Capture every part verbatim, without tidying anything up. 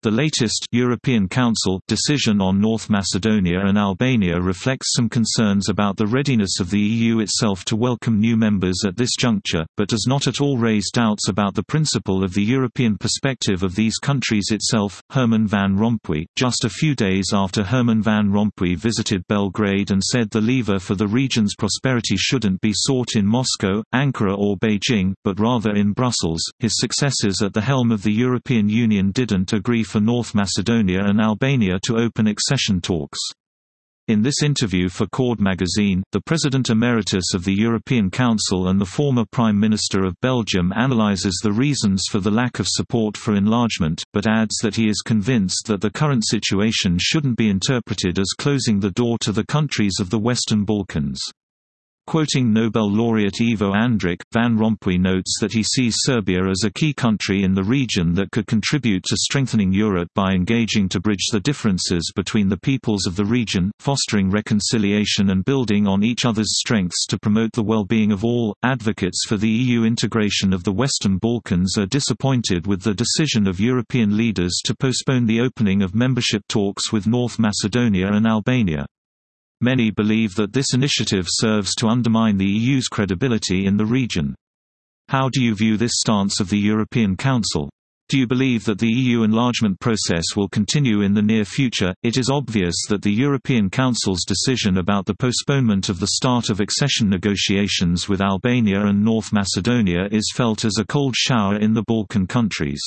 The latest European Council decision on North Macedonia and Albania reflects some concerns about the readiness of the E U itself to welcome new members at this juncture, but does not at all raise doubts about the principle of the European perspective of these countries itself. Herman Van Rompuy, just a few days after Herman Van Rompuy visited Belgrade and said the lever for the region's prosperity shouldn't be sought in Moscow, Ankara or Beijing, but rather in Brussels, his successors at the helm of the European Union didn't agree for North Macedonia and Albania to open accession talks. In this interview for Cord magazine, the President Emeritus of the European Council and the former Prime Minister of Belgium analyzes the reasons for the lack of support for enlargement, but adds that he is convinced that the current situation shouldn't be interpreted as closing the door to the countries of the Western Balkans. Quoting Nobel laureate Ivo Andrić, Van Rompuy notes that he sees Serbia as a key country in the region that could contribute to strengthening Europe by engaging to bridge the differences between the peoples of the region, fostering reconciliation and building on each other's strengths to promote the well-being of all. Advocates for the E U integration of the Western Balkans are disappointed with the decision of European leaders to postpone the opening of membership talks with North Macedonia and Albania. Many believe that this initiative serves to undermine the E U's credibility in the region. How do you view this stance of the European Council? Do you believe that the E U enlargement process will continue in the near future? It is obvious that the European Council's decision about the postponement of the start of accession negotiations with Albania and North Macedonia is felt as a cold shower in the Balkan countries.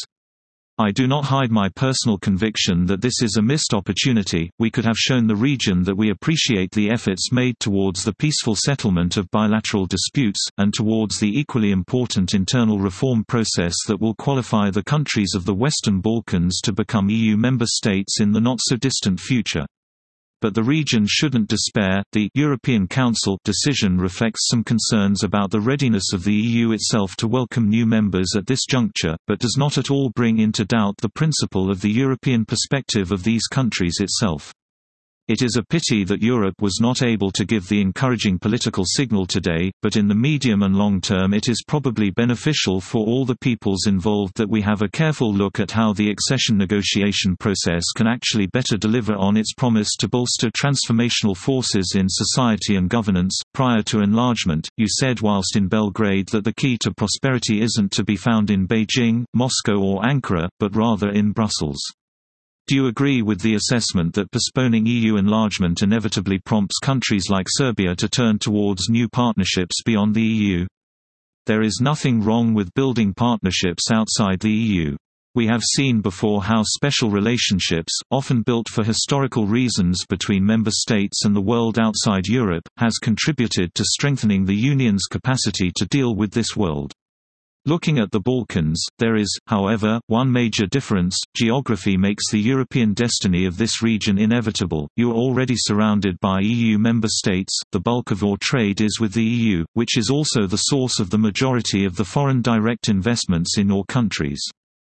I do not hide my personal conviction that this is a missed opportunity. We could have shown the region that we appreciate the efforts made towards the peaceful settlement of bilateral disputes, and towards the equally important internal reform process that will qualify the countries of the Western Balkans to become E U member states in the not-so-distant future. But the region shouldn't despair. The European Council decision reflects some concerns about the readiness of the E U itself to welcome new members at this juncture, but does not at all bring into doubt the principle of the European perspective of these countries itself. It is a pity that Europe was not able to give the encouraging political signal today, but in the medium and long term it is probably beneficial for all the peoples involved that we have a careful look at how the accession negotiation process can actually better deliver on its promise to bolster transformational forces in society and governance. Prior to enlargement, you said whilst in Belgrade that the key to prosperity isn't to be found in Beijing, Moscow or Ankara, but rather in Brussels. Do you agree with the assessment that postponing E U enlargement inevitably prompts countries like Serbia to turn towards new partnerships beyond the E U? There is nothing wrong with building partnerships outside the E U. We have seen before how special relationships, often built for historical reasons between member states and the world outside Europe, has contributed to strengthening the Union's capacity to deal with this world. Looking at the Balkans, there is, however, one major difference. Geography makes the European destiny of this region inevitable. You are already surrounded by E U member states, the bulk of your trade is with the E U, which is also the source of the majority of the foreign direct investments in your countries.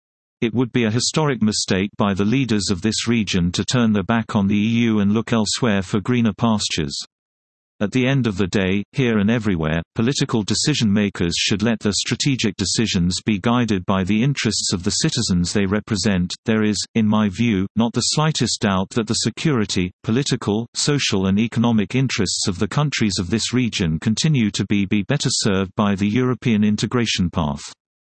It would be a historic mistake by the leaders of this region to turn their back on the E U and look elsewhere for greener pastures. At the end of the day, here and everywhere, political decision-makers should let their strategic decisions be guided by the interests of the citizens they represent. There is, in my view, not the slightest doubt that the security, political, social and economic interests of the countries of this region continue to be, be better served by the European integration path.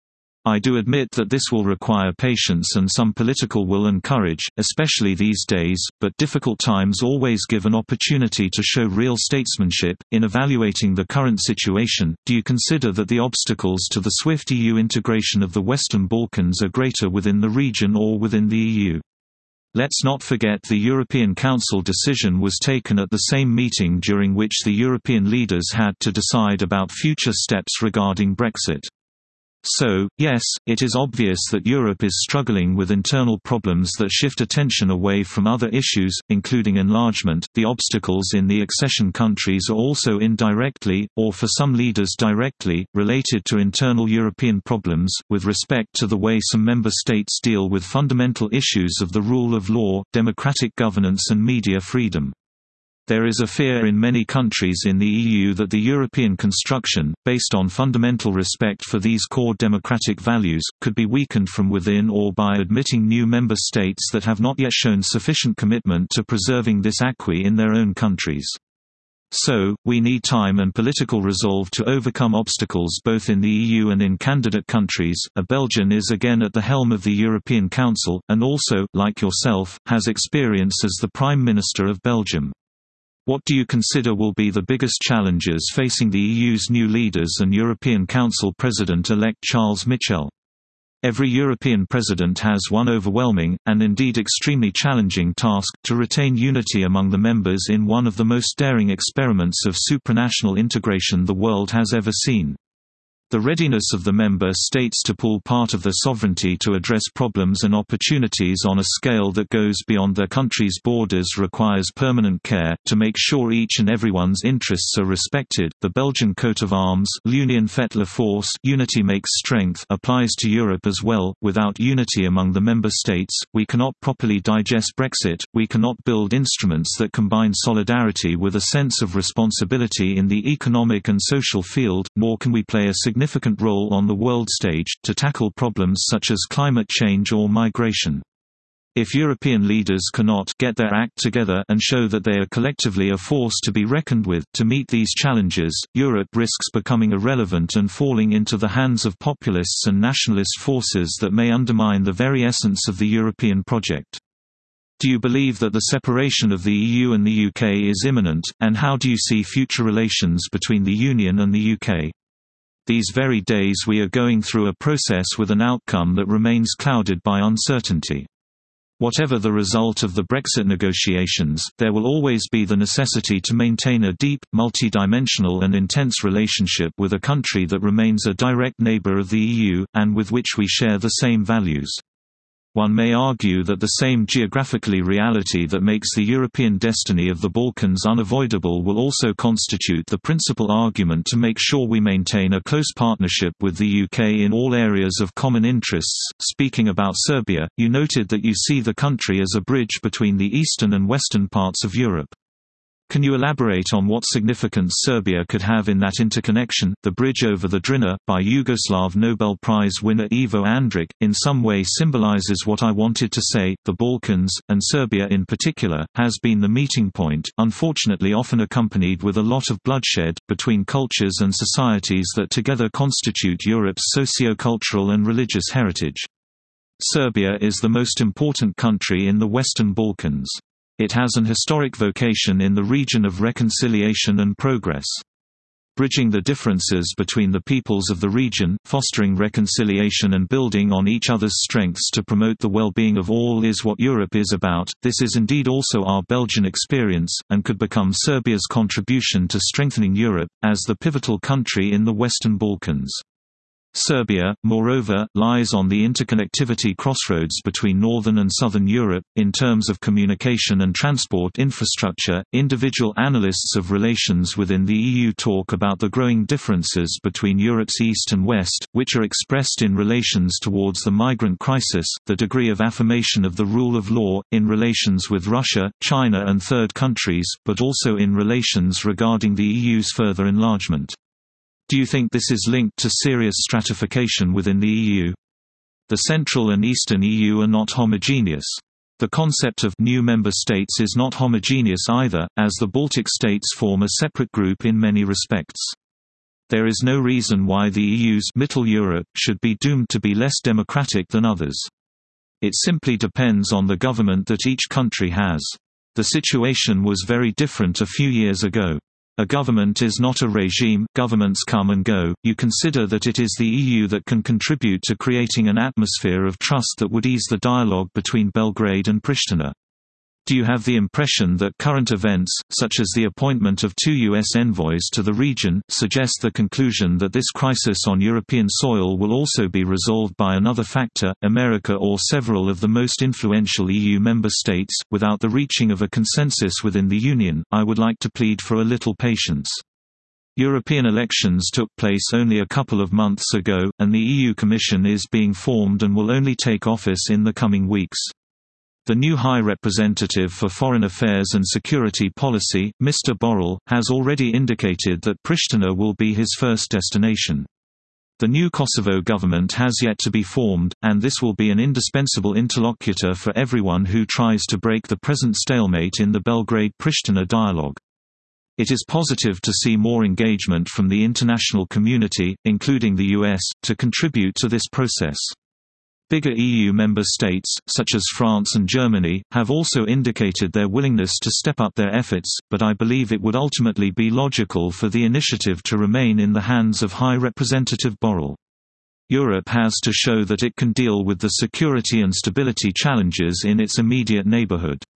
I do admit that this will require patience and some political will and courage, especially these days, but difficult times always give an opportunity to show real statesmanship. In evaluating the current situation, do you consider that the obstacles to the swift E U integration of the Western Balkans are greater within the region or within the E U? Let's not forget the European Council decision was taken at the same meeting during which the European leaders had to decide about future steps regarding Brexit. So, yes, it is obvious that Europe is struggling with internal problems that shift attention away from other issues, including enlargement. The obstacles in the accession countries are also indirectly, or for some leaders directly, related to internal European problems, with respect to the way some member states deal with fundamental issues of the rule of law, democratic governance and media freedom. There is a fear in many countries in the E U that the European construction, based on fundamental respect for these core democratic values, could be weakened from within or by admitting new member states that have not yet shown sufficient commitment to preserving this acquis in their own countries. So, we need time and political resolve to overcome obstacles both in the E U and in candidate countries. A Belgian is again at the helm of the European Council, and also, like yourself, has experience as the Prime Minister of Belgium. What do you consider will be the biggest challenges facing the E U's new leaders and European Council President-elect Charles Michel? Every European president has one overwhelming, and indeed extremely challenging task, to retain unity among the members in one of the most daring experiments of supranational integration the world has ever seen. The readiness of the member states to pool part of their sovereignty to address problems and opportunities on a scale that goes beyond their country's borders requires permanent care, to make sure each and everyone's interests are respected. The Belgian coat of arms, l'union fait la force, unity makes strength, applies to Europe as well. Without unity among the member states, we cannot properly digest Brexit, we cannot build instruments that combine solidarity with a sense of responsibility in the economic and social field, nor can we play a significant significant role on the world stage, to tackle problems such as climate change or migration. If European leaders cannot get their act together and show that they are collectively a force to be reckoned with to meet these challenges, Europe risks becoming irrelevant and falling into the hands of populists and nationalist forces that may undermine the very essence of the European project. Do you believe that the separation of the E U and the U K is imminent, and how do you see future relations between the Union and the U K? These very days we are going through a process with an outcome that remains clouded by uncertainty. Whatever the result of the Brexit negotiations, there will always be the necessity to maintain a deep, multi-dimensional and intense relationship with a country that remains a direct neighbour of the E U, and with which we share the same values. One may argue that the same geographically reality that makes the European destiny of the Balkans unavoidable will also constitute the principal argument to make sure we maintain a close partnership with the U K in all areas of common interests. Speaking about Serbia, you noted that you see the country as a bridge between the eastern and western parts of Europe. Can you elaborate on what significance Serbia could have in that interconnection? The Bridge over the Drina, by Yugoslav Nobel Prize winner Ivo Andrić, in some way symbolizes what I wanted to say. The Balkans, and Serbia in particular, has been the meeting point, unfortunately often accompanied with a lot of bloodshed, between cultures and societies that together constitute Europe's socio-cultural and religious heritage. Serbia is the most important country in the Western Balkans. It has an historic vocation in the region of reconciliation and progress. Bridging the differences between the peoples of the region, fostering reconciliation and building on each other's strengths to promote the well-being of all is what Europe is about. This is indeed also our Belgian experience, and could become Serbia's contribution to strengthening Europe, as the pivotal country in the Western Balkans. Serbia, moreover, lies on the interconnectivity crossroads between northern and southern Europe, in terms of communication and transport infrastructure. Individual analysts of relations within the E U talk about the growing differences between Europe's east and west, which are expressed in relations towards the migrant crisis, the degree of affirmation of the rule of law, in relations with Russia, China, and third countries, but also in relations regarding the E U's further enlargement. Do you think this is linked to serious stratification within the E U? The Central and Eastern E U are not homogeneous. The concept of new member states is not homogeneous either, as the Baltic states form a separate group in many respects. There is no reason why the E U's Middle Europe should be doomed to be less democratic than others. It simply depends on the government that each country has. The situation was very different a few years ago. A government is not a regime, governments come and go. You consider that it is the E U that can contribute to creating an atmosphere of trust that would ease the dialogue between Belgrade and Pristina. Do you have the impression that current events, such as the appointment of two U S envoys to the region, suggest the conclusion that this crisis on European soil will also be resolved by another factor, America or several of the most influential E U member states? Without the reaching of a consensus within the Union, I would like to plead for a little patience. European elections took place only a couple of months ago, and the E U Commission is being formed and will only take office in the coming weeks. The new High Representative for Foreign Affairs and Security Policy, Mister Borrell, has already indicated that Pristina will be his first destination. The new Kosovo government has yet to be formed, and this will be an indispensable interlocutor for everyone who tries to break the present stalemate in the Belgrade-Pristina dialogue. It is positive to see more engagement from the international community, including the U S, to contribute to this process. Bigger E U member states, such as France and Germany, have also indicated their willingness to step up their efforts, but I believe it would ultimately be logical for the initiative to remain in the hands of High Representative Borrell. Europe has to show that it can deal with the security and stability challenges in its immediate neighborhood.